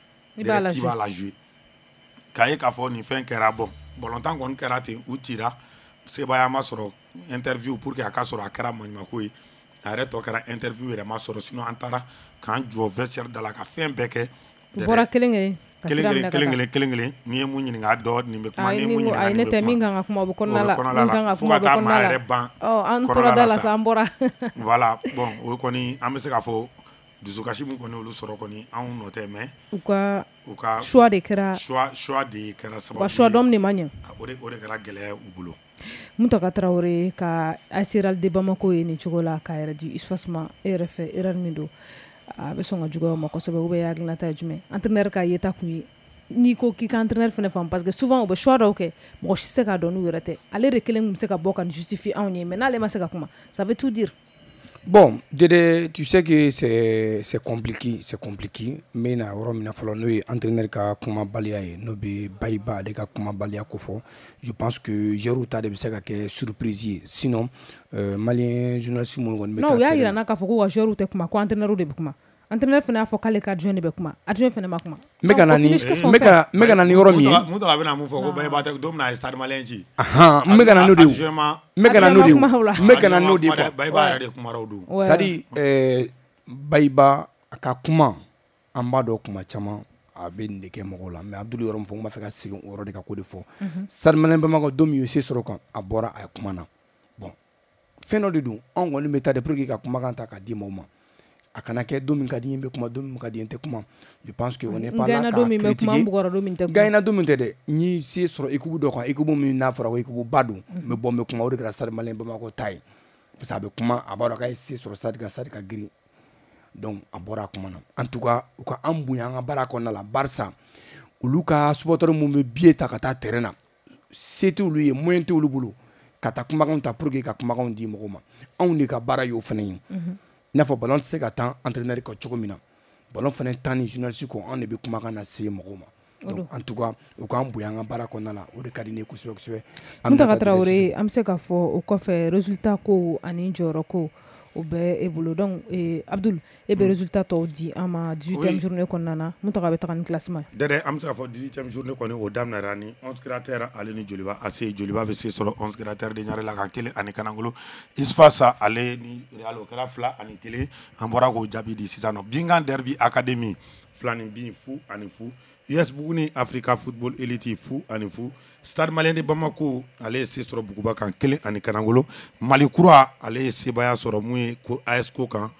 i b'a la jouer k'a ye k'a fɔ nin fɛn kɛra bon bɔlɔntan kɔni kɛra ten u cira sebaya ma sɔrɔ interview pour que a ka sɔrɔ a kɛra maɲumako ye a yɛrɛ tɔ kɛra interview yɛrɛ ma sɔrɔ sinon an taara k'an jɔ vestiaire da la ka fɛn bɛɛ kɛ bɔra kelen kelen kelen kelen kelen kelen n'i ye mun ɲininka dɔ nin bɛ kuma ni mun ɲininka nin bɛ kuma min kan ka kuma o bɛ kɔnɔna la min kan ka fo ka taa maa yɛrɛ ban an tora da la sa an bɔra voilà bon o kɔni an bɛ se k'a fɔ dusukasi min kɔni olu sɔrɔ kɔni anw nɔ tɛ mais u ka u ka choix de kɛra choix choix de kɛra sababu wa choix dɔm de ma ɲɛ o de o de kɛra gɛlɛya u bolo Muntaka Traoré ka AS-Real de Bamako ye nin cogo la k'a yɛrɛ di Isfas ma e yɛrɛ fɛ erreur min don a bɛ sɔn ka juguya o ma kosɛbɛ ou bien hakilinata ye jumɛn entraîneur ka yeta kun ye n'i ko k'i ka entraîneur fana faamu parce que souvent u bɛ choix dɔw kɛ mɔgɔ si tɛ se k'a dɔn n'u yɛrɛ tɛ ale de kelen tun bɛ se ka bɔ ka nin justifier anw ye mais n'ale ma se ka kuma ça veut tout dire. Bon, Dédé, tu sais que c'est c'est compliqué, c'est compliqué. Mais na yɔrɔ min na fɔlɔ n'o ye entraîneur ka kumabaliya ye n'o bɛ Bayiba ale ka kumabaliya ko fɔ je pense que joueur ta de bɛ se ka kɛ surprise ye sinon euh, malien journaliste minnu kɔni bɛ taa. Non, u y'a yira n'a k'a fɔ ko wa joueur tɛ kuma ko entraîneur de bɛ kuma. Entraîneur fana y'a fɔ k'ale ka adjoint de bɛ kuma adjoint fana ma kuma. N bɛ ka na ni n bɛ ka n bɛ ka na ni yɔrɔ min ye. Mun taara a bɛna mun fɔ ko Bayiba tɛ don min na a ye stade malien ci. Ahan, n bɛ ka na n'o de ye. N bɛ ka na n'o de ye. N bɛ ka na n'o de ye quoi. Bayiba yɛrɛ de kumara o don. C'est à dire euh, Bayiba a ka kuma an b'a dɔn kuma caman a bɛ nin de kɛ mɔgɔw la mais Abdul yɔrɔ min fɔ n b'a fɛ ka segin o yɔrɔ de kan k'o de fɔ. Stade malien Bamako don min ye se sɔrɔ kan a bɔra a kuma na bon fɛn dɔ de don anw kɔni bɛ taa de pour que ka kumakan ta k'a di maaw ma. A kana kɛ don min ka di n bɛ kuma don min ka di n tɛ kuma je pense que on n'est pas là ka critiquer gagner don min tɛ dɛ n ye se sɔrɔ équipe dɔ kan équipe min n'a fɔra ko équipe ba don n bɛ bɔ n bɛ kuma o de kɛra stade malien Bamako ta ye parce que a bɛ kuma a b'a dɔn k'a ye se sɔrɔ stade kan stade ka girin donc a bɔra a kuma na en tout cas u ka an bonya an ka baara kɔnɔna la barisa olu ka supporter mun bɛ billet ta ka taa terrain na se tɛ olu ye moyen tɛ olu bolo ka taa kumakanw ta pour que ka kumakanw di mɔgɔw ma anw de ka baara y'o fana ye. N'a fɔ ballon tɛ se ka taa entraîneur ka cogo min na ballon fana tan ni journaliste ko an de bɛ kumakan na se mɔgɔw ma donc en tout cas u k'an bonya an ka baara kɔnɔna la o de ka di ne ye kosɛbɛ kosɛbɛ. Muntaka Traoré an bɛ se k'a fɔ o kɔfɛ résultat ko ani jɔyɔrɔ ko o bɛɛ e bolo donc Abdul e bɛ résultat tɔw di an ma dix-huitième journée kɔnɔna na Muntaka bɛ taga ni classement ye. Dɛdɛ an bɛ se k'a fɔ dix-huitième journée kɔni o daminɛra ni onze créateurs ale ni Joliba A C Joliba bɛ se sɔrɔ onze créateurs de ɲare la kan kelen ani Kanangolo Isfasa ale ni Real o kɛra fila ani kelen an bɔra k'o jaabi di sisan nɔ Bingan Derby Academy fila ni bin fu ani fu U S Buguni Africa Football Elite fu ani fu Stade Malien de Bamako ale ye se sɔrɔ Buguba kan kelen ani Kanangolo Mali Kura ale ye sebaya sɔrɔ mun ye ko A S ko kan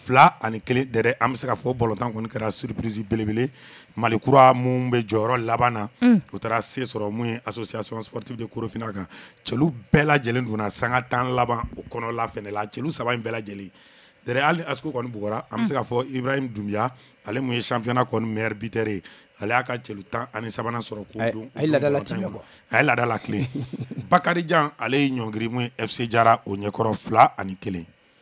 fila ani kelen dɛdɛ an bɛ se ka fɔ balontan kɔni kɛra surprise belebele Mali kura mun bɛ jɔyɔrɔ laban na o taara se sɔrɔ mun ye association sportive de Korofina kan cɛlu bɛɛ lajɛlen donna sanga tan laban o kɔnɔla fɛnɛ la cɛlu saba in bɛɛ lajɛlen dɛdɛ hali Asko kɔni bugɔra an bɛ se ka fɔ Ibrahim Doumbia ale mun ye championnat kɔni meilleur buteur ye ale y'a ka cɛlu tan ani sabanan sɔrɔ k'o don a ye laada la tiɲɛ quoi a ye laada la tilen Bakari Jan ale ye ɲɔngiri mun ye F C Jara o ɲɛkɔrɔ fila ani kelen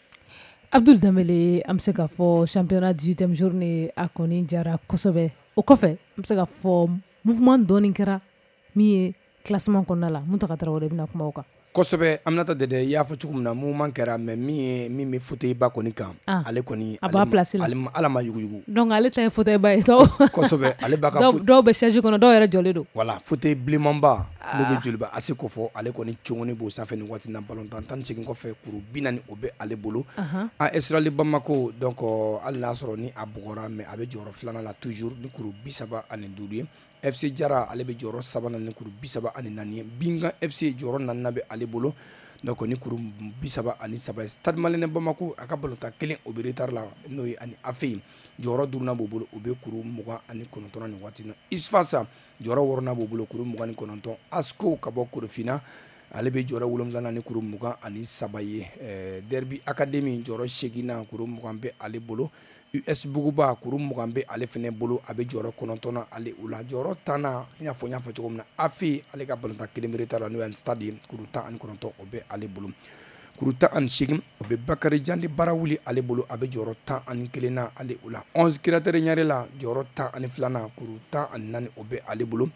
Abdul Dembele an bɛ se ka fɔ championnat dix-huitième journée a kɔni jara kosɛbɛ o kɔfɛ an bɛ se ka fɔ mouvement dɔɔni kɛra min ye classement kɔnɔna la Muntaka Tarawele bɛna kuma o kan kosɛbɛ Aminata Dɛdɛ i y'a fɔ cogo min na mouvement kɛra mais min ye min bɛ fauteuil ba kɔni kan ale kɔni a b'a place la ala ma yuguyugu donc ale ta ye fauteuil ba ye kosɛbɛ ale b'a ka dɔw bɛ chaise kɔnɔ dɔw yɛrɛ jɔlen don voilà fauteuil bilenman ba ne bɛ joliba ase ko fɔ ale kɔni congoni b'o sanfɛ nin waati na ballon tan ni seegin kɔfɛ kuru bi naani o bɛ ale bolo a Esrali Bamako donc hali n'a sɔrɔ ni a bugɔra mais a bɛ jɔyɔrɔ filanan la toujours ni kuru bi saba ani duuru ye F C Jara ale bɛ jɔyɔrɔ sabanan ni kuru bi saba ani naani ye Bingan F C jɔyɔrɔ naaninan bɛ ale bolo donc ni kuru bi saba ani saba ye Stade Malien Bamako a ka ballon tan kelen o bɛ retard la n'o ye ani Afe jɔyɔrɔ duurunan b'o bolo o bɛ kuru mugan ani kɔnɔntɔn ni waati na Isfasa jɔyɔrɔ wɔɔrɔnan b'o bolo kuru mugan ni kɔnɔntɔn Asko ka bɔ Korofina ale bɛ jɔyɔrɔ wolonwula ni kuru mugan ani saba ye Derby Academy jɔyɔrɔ seeginna kuru mugan bɛ ale bolo U S Buguba kuru mugan bɛ ale fɛnɛ bolo a bɛ jɔyɔrɔ kɔnɔntɔn na ale u la jɔyɔrɔ tan na i n'a fɔ n y'a fɔ cogo min na Afe ale ka ballon tan kelen bɛ retard la n'o ye Stade ye kuru tan ani kɔnɔntɔn o bɛ ale bolo kuru tan ani seegin o bɛ Bakari Jandi Barawuli ale bolo a bɛ jɔyɔrɔ tan ani kelen na ale u la onze Créateurs Ɲare la jɔyɔrɔ tan ani filanan kuru tan ani naani o bɛ ale bolo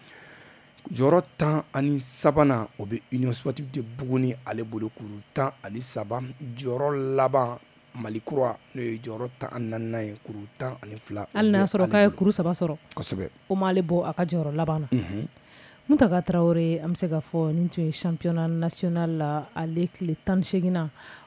jɔyɔrɔ tan ani sabanan o bɛ Union Sportive de Buguni ale bolo kuru tan ani saba jɔyɔrɔ laban Mali kura n'o ye jɔyɔrɔ tan ani naaninan ye kuru tan ani fila hali n'a sɔrɔ k'a ye kuru saba sɔrɔ kosɛbɛ o m'ale bɔ a ka jɔyɔrɔ laban na Muntaka Tarawele an bɛ se ka fɔ nin tun ye championnat national la ale tile tan ni seeginna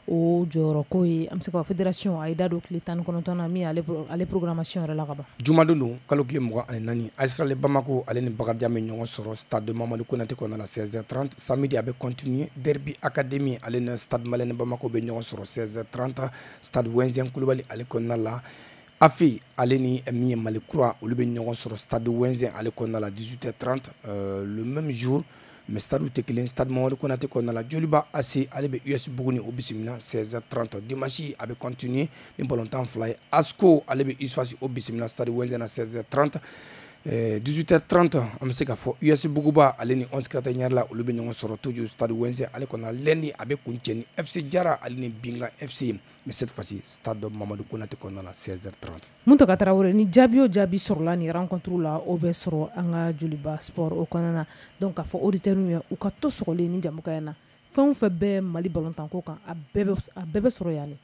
o jɔyɔrɔ ko ye an bɛ se ka fɔ fédération a ye da don tile tan ni kɔnɔntɔn na min ale ale programmation yɛrɛ la ka ban jumadon don kalo tile mugan ani naani Astrale Bamako ale ni Bakarijan bɛ ɲɔgɔn sɔrɔ Stade Mamadu Konate kɔnɔna la seize heures trente samedi a bɛ continuer Derby Academy ale ni Stade Malien Bamako bɛ ɲɔgɔn sɔrɔ seize heures trente Stade Wenzien Kulubali ale kɔnɔna la Afe ale ni min ye Mali kura olu bɛ ɲɔgɔn sɔrɔ Stade Wenzien ale kɔnɔna la dix-huit heures trente euh, le même jour mais stade tɛ kelen Stade Mamadu Konate kɔnɔna la Joliba A C ale bɛ U S Buguni o bisimila seize heures trente dimanche a bɛ continuer ni ballon tan fila ye Asko ale bɛ Isfasi o bisimila Stade Wenzien na seize heures trente Euh, dix-huit heures trente an bɛ se ka fɔ U S Buguba ale ni onze Créateurs Ɲare la olu bɛ ɲɔgɔn sɔrɔ toujours Stade Wenzien ale kɔnɔ lundi a bɛ kuncɛ ni F C Jara ale ni Bingan F C mais cette fois-ci Stade Mamadu Konate kɔnɔna la seize heures trente Muntaka Tarawele ni jaabi o jaabi sɔrɔla nin rencontre la o bɛ sɔrɔ an ka Joliba Sport o kɔnɔna na donc k'a fɔ auditeurs ye u ka to sɔgɔlen ni jɛmukan in na fɛn o fɛn bɛ Mali ballon tan ko kan a bɛɛ bɛ a bɛɛ bɛ sɔrɔ yan de.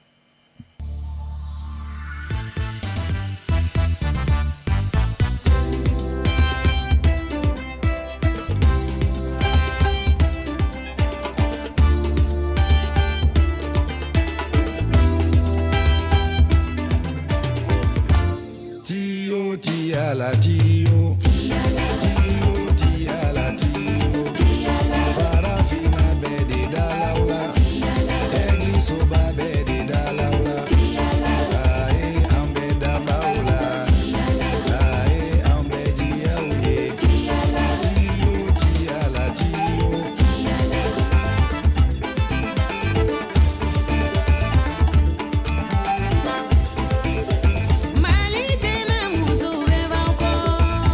Tia la tio, tia la tio, tia la tio, tia la farafina bedi dalaula, tia la egli soba bedi dalaula, tia la ae ambe dabaula, tia la ae ambe jiauye, tia la tio, tia la tio, tia la. Mali tena muzo beba ko.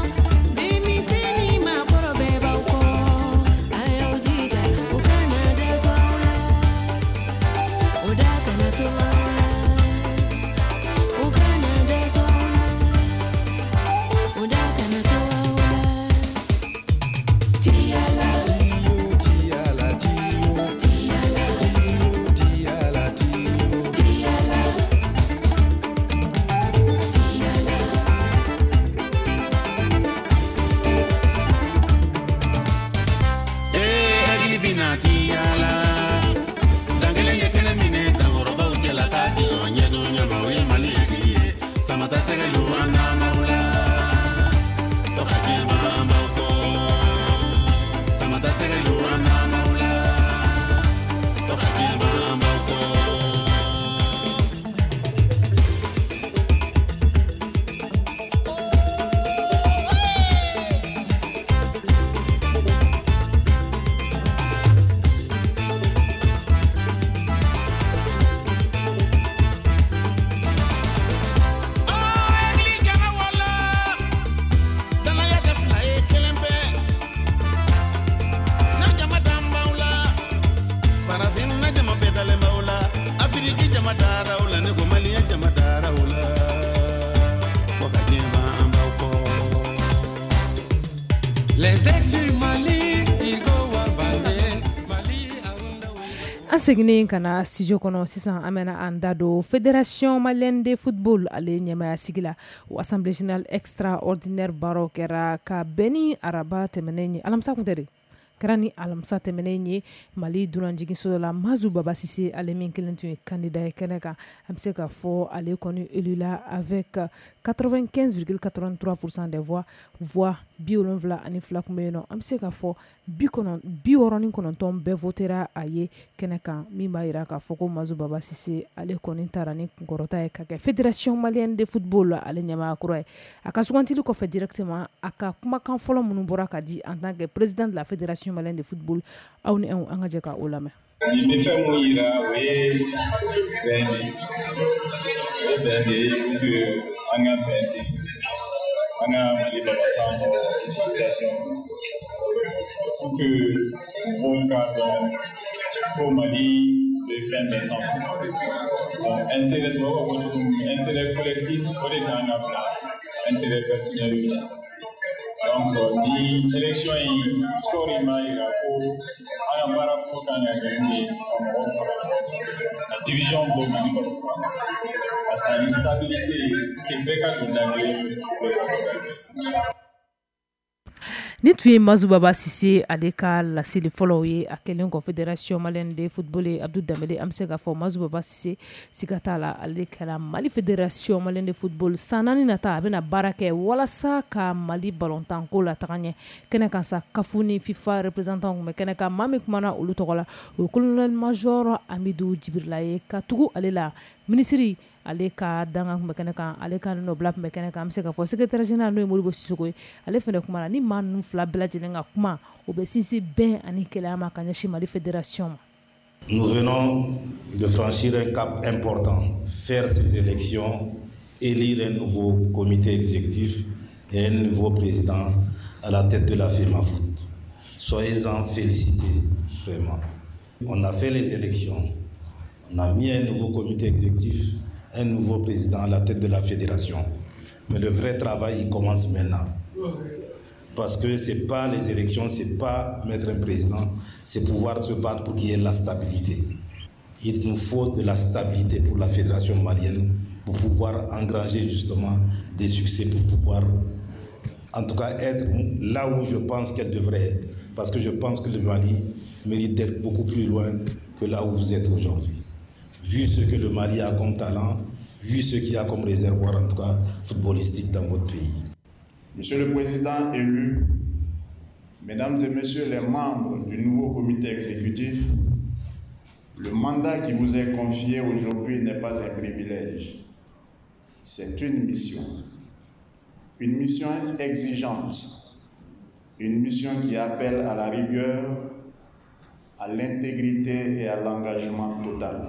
Les aigles du Mali, ils go à Bandé, Mali an seginnen ka na studio kɔnɔ sisan an bɛna an da don fédération malienne de football ale ɲɛmaya sigi la o assemblée générale extraordinaire baaraw kɛra ka bɛn ni araba tɛmɛnen ye alamisa kun tɛ de kɛra ni alamisa tɛmɛnen ye mali dunanjiginso dɔ la mazu baba sise ale min kelen tun ye candidat ye kɛnɛ kan an bɛ se ka fɔ ale kɔni élu la avec quatre-vingt-quinze virgule quatre-vingt-trois pour cent des voix voix bi wolonwula ani fila kun bɛ yen nɔ an bɛ se ka fɔ bi wɔɔrɔ ni kɔnɔntɔn bɛɛ votera a ye kɛnɛ kan min b'a jira k'a fɔ ko mazu baba sise ale kɔni taara ni kunkɔrɔta ye ka kɛ fédération malienne de football ale ɲɛmaa kura ye a ka sugantili kɔfɛ directement a ka kumakan fɔlɔ minnu bɔra ka di en tant que président de la fédération malienne de football aw ni anw an ka jɛ ka o lamɛn. Nin bɛ fɛn mun yira o ye bɛn de ye o ye bɛn de ye que an ka bɛn ten an ka Mali balontan bɔ situation pour que mɔgɔw k'a dɔn ko Mali bɛ fɛn bɛɛ sanfɛ donc intérêt tubabu ko cogo min intérêt collectif o de kan ka bila intérêt personnel la donc ni élection in score in m'a jira ko an ka baara fo kan ka kɛ min ye ka mɔgɔw fara ka division bɔ Mali kɔnɔ parce que ani stabilité que bɛɛ ka don da kelen fɛ. Ni tun ye mazu baba sise ale ka laseli fɔlɔw ye a kɛlen kɔ fédération malienne de football ye Abdou Dambélé an bɛ se ka fɔ mazu baba sise siga t'a la ale kɛra Mali fédération malienne de football san naani nata a bɛna baara kɛ walasa ka Mali balontan ko la taga ɲɛ kɛnɛ kan sa kafu ni FIFA représentant kun bɛ kɛnɛ kan maa min kumana olu tɔgɔ la o ye colonel major Amidou Djibrila ye ka tugu ale la ministre ale ka danga kun bɛ kɛnɛ kan ale ka nɔbila kun bɛ kɛnɛ kan an bɛ se ka fɔ secrétaire général n'o ye Modibo Sissoko ye ale fɛnɛ kumana ni maa ninnu fila bɛɛ lajɛlen ka kuma o bɛ sinsin bɛn ani kɛlɛya ma ka ɲɛsin Mali fédération ma. Nous venons de franchir un cap important, faire ces élections, élire un nouveau comité exécutif et un nouveau président à la tête de la firme Foot. Soyez-en félicités, vraiment. On a fait les élections, on a mis un nouveau comité exécutif, un nouveau président à la tête de la fédération. Mais le vrai travail, il commence maintenant. Parce que ce n'est pas les élections, ce n'est pas mettre un président, c'est pouvoir se battre pour qu'il y ait la stabilité. Il nous faut de la stabilité pour la fédération malienne, pour pouvoir engranger justement des succès, pour pouvoir en tout cas être là où je pense qu'elle devrait être. Parce que je pense que le Mali mérite d'être beaucoup plus loin que là où vous êtes aujourd'hui. Vu ce que le Mali a comme talent, vu ce qu'il y a comme réservoir en tout cas footballistique dans votre pays. Monsieur le Président élu, Mesdames et Messieurs les membres du nouveau comité exécutif, le mandat qui vous est confié aujourd'hui n'est pas un privilège, c'est une mission. Une mission exigeante, une mission qui appelle à la rigueur, à l'intégrité et à l'engagement total.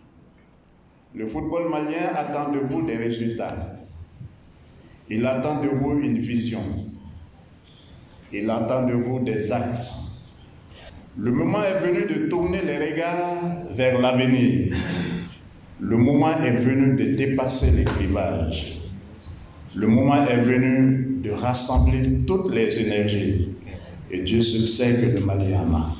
Le football malien attend de vous des résultats. Il attend de vous une vision. Il attend de vous des actes. Le moment est venu de tourner les regards vers l'avenir. Le moment est venu de dépasser les clivages. Le moment est venu de rassembler toutes les énergies. Et Dieu seul sait que le Mali en a.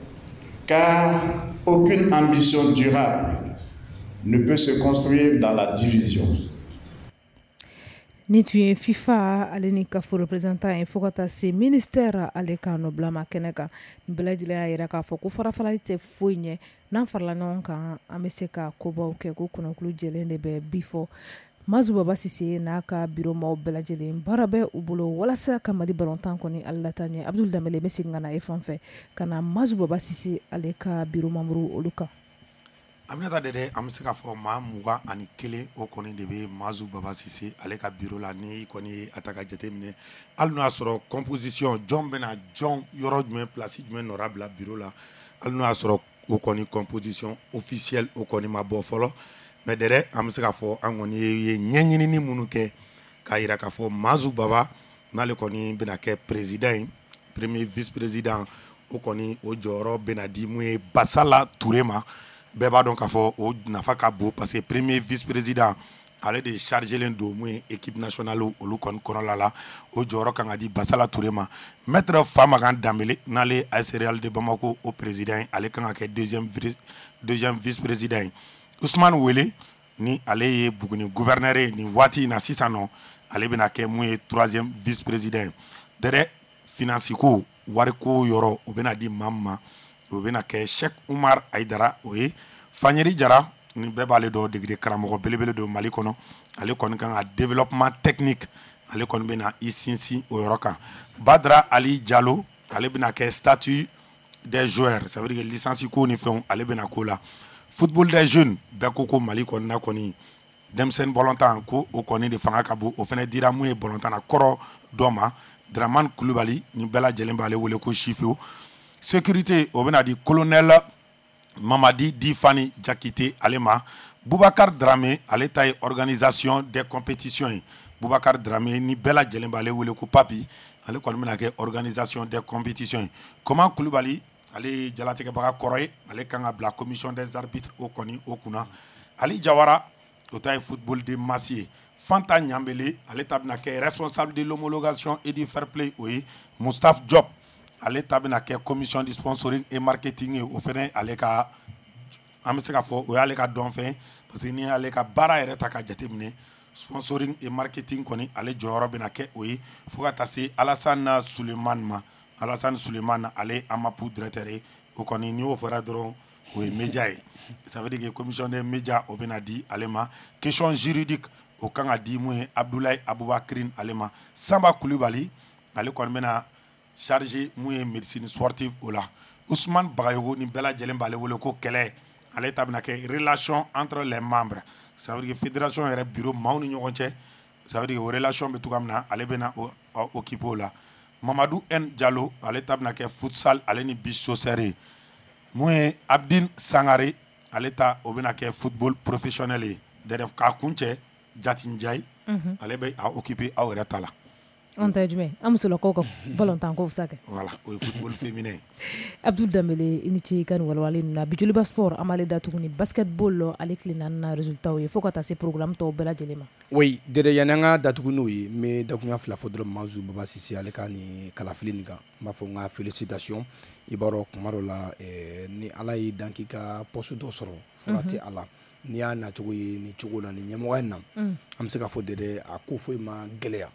Car aucune ambition durable ne peut se construire dans la division. Ni tun ye FIFA ale ni kafu représentant ye fo ka taa se ministère ale ka nɔbila ma kɛnɛ kan nin bɛɛ lajɛlen y'a jira k'a fɔ ko farafalali tɛ foyi ɲɛ n'an farala ɲɔgɔn kan an bɛ se ka kobaw kɛ ko kɔnɔkulu jɛlen de bɛ bi fɔ mazu baba sise n'a ka biro maaw bɛɛ lajɛlen baara bɛ u bolo walasa ka Mali balontan kɔni ale lata ɲɛ Abdul Dambélé bɛ segin ka na e fan fɛ ka na mazu baba sise ale ka biro membre olu kan. Aminata Dede an bɛ se k'a fɔ maa mugan ani kelen o kɔni de bɛ mazu baba sise ale ka biro la ni kɔni ye a ta ka jateminɛ hali n'o y'a sɔrɔ composition jɔn bɛna jɔn yɔrɔ jumɛn place jumɛn nɔra bila biro la hali n'o y'a sɔrɔ o kɔni composition officielle o kɔni ma bɔ fɔlɔ mais Dede an bɛ se k'a fɔ an kɔni ye ɲɛɲinini minnu kɛ k'a jira k'a fɔ mazu baba n'ale kɔni bɛna kɛ président ye premier vice président o kɔni o jɔyɔrɔ bɛna di mun ye Basala Touré ma bɛɛ b'a dɔn k'a fɔ o nafa ka bon parce que premier vice président ale de chargelen don mun ye équipe nationale olu kɔni kɔnɔla la o jɔyɔrɔ kan ka di Basala Touré ma maître Famagan Dambele n'ale A S Real de Bamako o président ye ale kan ka kɛ deuxième deuxième vice président ye Ousmane Wele ni ale ye Buguni gouverneur ye ni waati in na sisan nɔ ale bɛna kɛ mun ye troisième vice président ye dɛrɛ finance ko wariko yɔrɔ o bɛna di maa min ma o bɛna kɛ Cheikh Umar Aidara o ye Fanyeri Jara ni bɛɛ b'ale dɔn degede karamɔgɔ belebele don Mali kɔnɔ ale kɔni kan ka développement technique ale kɔni bɛna i sinsin o yɔrɔ kan Badra Ali Diallo ale bɛna kɛ statut des joueurs ça veut dire que licence ko ni fɛnw ale bɛna ko la football des jeunes bɛɛ ko ko Mali kɔni na kɔni denmisɛnnin bɔlɔntan ko o kɔni de fanga ka bon o fɛnɛ dira mun ye bɔlɔntan na kɔrɔ dɔ ma Dramane Kulubali ni bɛɛ lajɛlen b'ale wele ko Chifio sécurité o bɛna di colonel Mamadi Difani Jakite ale ma Boubacar Dramé ale ta ye organisation des compétitions ye Boubacar Dramé ni bɛɛ lajɛlen b'ale wele ko Papi ale kɔni bɛna kɛ organisation des compétitions ye Koman Kulubali ale ye jalatigɛbaga kɔrɔ ye ale kan ka bila commission des arbitres o kɔni o kunna Ali Jawara o ta ye football de masse ye Fanta Ɲambele ale ta bɛna kɛ responsable de l'homologation et du fair play o ye Moustapha Diop ale ta bɛna kɛ commission de sponsoring et marketing ye o fɛnɛ ale ka an bɛ se ka fɔ o y'ale ka dɔn fɛn parce que ni y'ale ka baara yɛrɛ ta ka jateminɛ sponsoring et marketing kɔni ale jɔyɔrɔ bɛna kɛ o ye fo ka taa se Alassane Suleiman ma Alassane Suleiman ale AMAPU directeur ye o kɔni ni y'o fɔra dɔrɔn o ye média ye ça veut dire que commission des médias o bɛna di ale ma question juridique o kan ka di mun ye Abdoulaye Aboubakrin ale ma Samba Kulubali ale kɔni bɛna chargé mun ye médecine sportive o la Ousmane Bagayogo ni bɛɛ lajɛlen b'ale wele ko kɛlɛ ale ta bɛna kɛ relation entre les membres ça veut dire que fédération yɛrɛ bureau maaw ni ɲɔgɔn cɛ ça veut dire que o relation bɛ cogoya min na ale bɛna o occuper o la Mamadou N Diallo ale ta bɛna kɛ futsal ale ni beach soccer ye mun ye Abdine Sangare ale ta o bɛna kɛ football professionnel ye dɛrɛ k'a kun cɛ Jati Ndiaye ale bɛ a occuper aw yɛrɛ ta la. On t'a dit, mais on se l'a encore ballontan ko ça. Voilà, au football féminin. Abdul Dambele initi kan walwali na bijuli sport amale da tuguni basketball ale klina na résultat ye foko ta se programme to bela jelema. Oui, dede yananga da tugunu ye mais da kunya fla fodro manzu baba sisi ale kan ni kala filini kan ma fo nga félicitations ibaro kumaro la eh, ni ala yi danki ka poste do soro furati ala ni ya na tugu ni tugu na ni nyemo na am se ka fo dede a ko fo ma geleya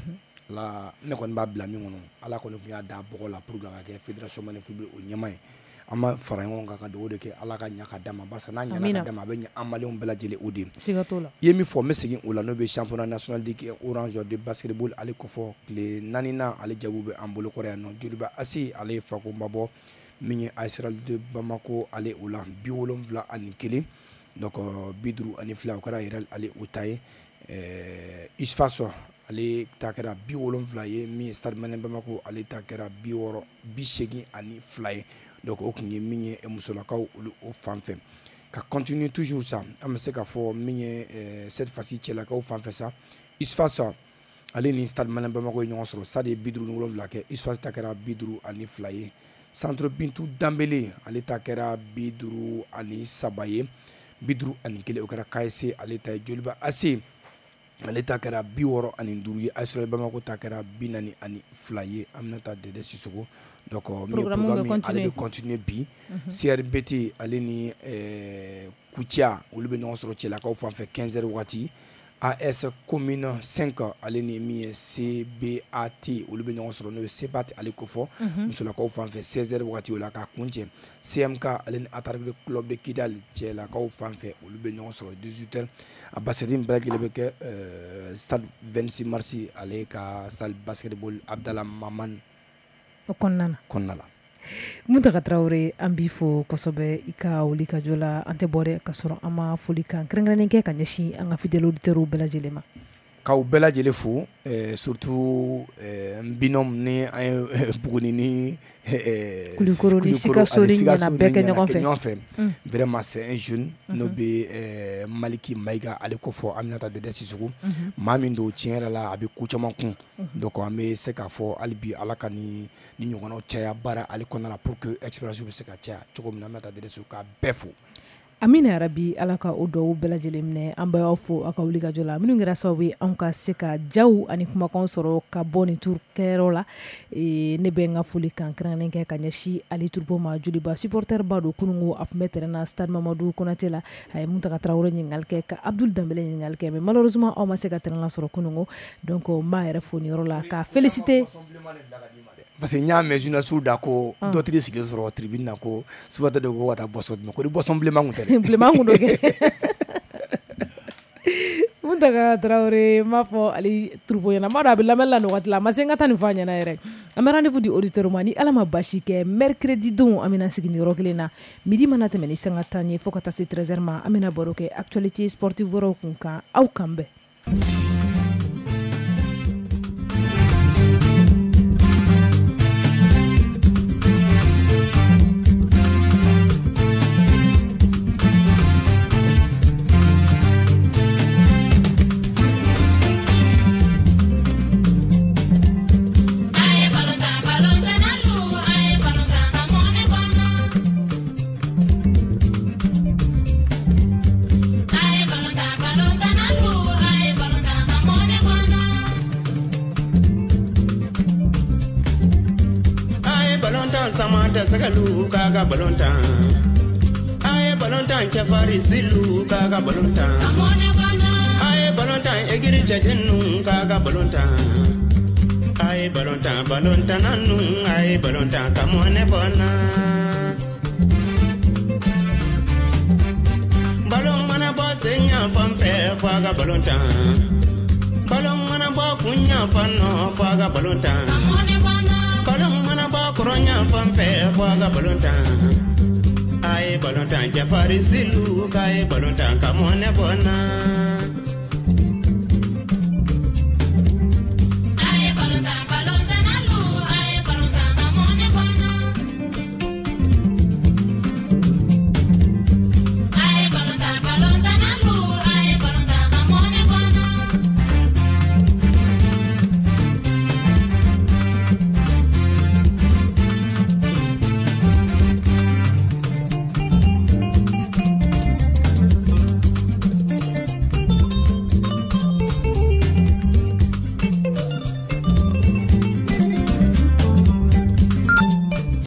la ne kɔni b'a bila min kɔnɔ ala kɔni tun y'a da bɔgɔ la pour que ka kɛ fédération mali football o ɲɛma ye an ma fara ɲɔgɔn kan ka dugawu de kɛ ala ka ɲa ka d'a ma barisa n'a ɲana ka d'a ma a bɛ ɲɛ an maliyɛnw bɛɛ lajɛlen o de siga t'o la i ye min fɔ n bɛ segin o la n'o bɛ championnat national de orange de basketball ale kɔfɛ tile naaninan ale jaabiw bɛ an bolo kɔrɔ yan nɔ joliba asi ale ye fakoba bɔ min ye A S R de Bamako ale o la bi wolonwula ani kelen donc bi duuru ani fila o kɛra yɛrɛ ale o ta ye isfaso ale ta kɛra bi wolonwula ye min ye stade Malien Bamako ale ta kɛra bi wɔɔrɔ bi seegin ani fila ye donc o tun ye min ye musolakaw olu o fan fɛ ka continuer toujours ça an bɛ se ka fɔ min ye cette fois-ci cɛlakaw fan fɛ sa isfaso ale ni stade Malien Bamako ye ɲɔgɔn sɔrɔ stade ye bi duuru ni wolonwula kɛ isfaso ta kɛra bi duuru ani fila ye centre Bintu Dambele ale ta kɛra bi duuru ani saba ye bi duuru ani kelen o kɛra K S C ale ta ye Joliba A C ale ta kɛra bi wɔɔrɔ ani duuru ye A S R Bamako ta kɛra bi naani ani fila ye Aminata Dede Sissoko donc min ye programme ale bɛ continuer bi C R B T ale ni Kouthia olu bɛ ɲɔgɔn sɔrɔ cɛlakaw fan fɛ quinze heures waati A S commune cinq ale ni min ye C B A T olu bɛ ɲɔgɔn sɔrɔ n'o ye C B A T ale ko fɔ musolakaw fan fɛ seize heures waati o la k'a kun cɛ C M K ale ni Attaque club de Kidal cɛlakaw fan fɛ olu bɛ ɲɔgɔn sɔrɔ dix-huit heures a basket bɛɛ lajɛlen bɛ kɛ stade vingt-six mars ale ka salle basketball Abdallah Maman o kɔnɔna na kɔnɔna la Muntaka Traoré an b'i fo kosɛbɛ i ka wuli ka jɔ la an tɛ bɔ dɛ ka sɔrɔ an ma foli kan kɛrɛnkɛrɛnnen kɛ ka ɲɛsin an ka fidèles auditeurs bɛɛ lajɛlen ma k'aw bɛɛ lajɛlen fo surtout n binôme ni an ye Buguni ni Kulikoro ni Sikaso ni ɲana bɛɛ kɛ ɲɔgɔn fɛ vraiment c'est un jeune n'o bɛ Maliki Mayiga ale ko fɔ Aminata Dede Sissoko maa min don tiɲɛ yɛrɛ la a bɛ ko caman kun donc an bɛ se k'a fɔ hali bi ala ka ni ni ɲɔgɔnnaw caya baara ale kɔnɔna la pour que expérience bɛ se ka caya cogo min na Aminata Dede Sissoko k'a bɛɛ fo Amina Rabi alaka odo bela jelimne amba yofo aka uliga jola minu ngira sawi anka seka jaw ani kuma konsoro ka boni tour kerola e ne be nga fuli kan kranen ke kanyashi ali turbo ma juli ba supporter ba do kunungo ap metre na stade Mamadou Konaté la ay muntaka Traoré ngal ke ka Abdoul Dembélé ngal ke mais malheureusement o ma seka tren la soro kunungo donc ma era foni rola ka féliciter parce que nya me juna suda ko d'autres sigles sur tribune nako subata de ko wata bosot ko di bosom blema ngutele blema ngudoge Muntaka Traoré ma fo ali turbo yana ma da bi lamela no watla ma senga tan fanya na rek am rendez-vous du auditeur mani ala ma bashi ke mercredi don amina signi roglena midi manata meni senga tani fo kata c'est treize heures ma amina boroke actualité sportive ro kunka au kambe Sagalu kaga balonta aye balonta chafari silu kaga balonta aye balonta egiri chajenu kaga balonta aye balonta balonta nanu aye balonta kamone bona balon mana bosenya famfe faga balonta balon mana bo kunya fano faga balonta kamone bona balon mana bo kronya famfe faga balonta aye balonta jafari silu kaye balonta kamone bona